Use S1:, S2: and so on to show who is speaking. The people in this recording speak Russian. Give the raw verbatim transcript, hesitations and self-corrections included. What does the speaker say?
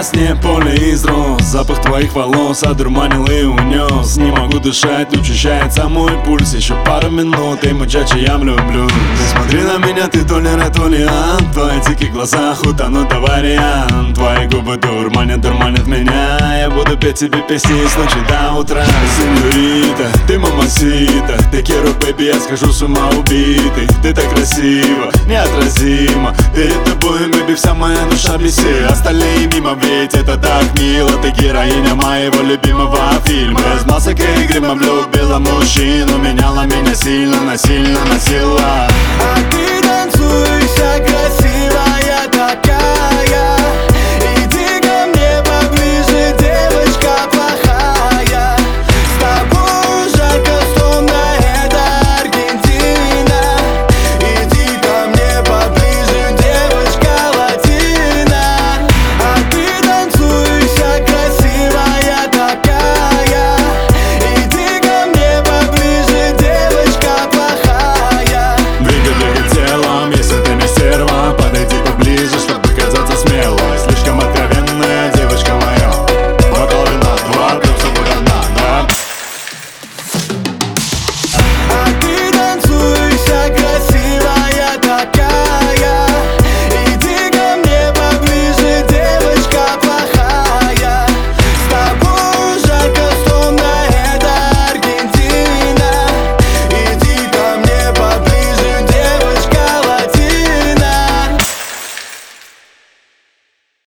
S1: сне поле из роз. Запах твоих волос одурманил и унес. Не могу дышать, учащается мой пульс. Еще пару минут, и мучачи я влюблю. Ты смотри на меня, ты то ли рэ, то ли ан. В твоих диких глазах утонут вариант. Твои губы дурманят, дурманят меня. Я буду петь тебе песни с ночи до утра. Сеньорита, ты мамасита, ты quiero, baby, я схожу с ума убитый. Ты так красива, неотразима. Перед тобой, baby, вся моя душа блестит. Остальные мимо, ведь это так мило. Ты героиня моего любимого фильма. Без масок и грима влюбила мужчину. Меняла меня сильно, насильно носила.
S2: А ты танцуй вся красиво.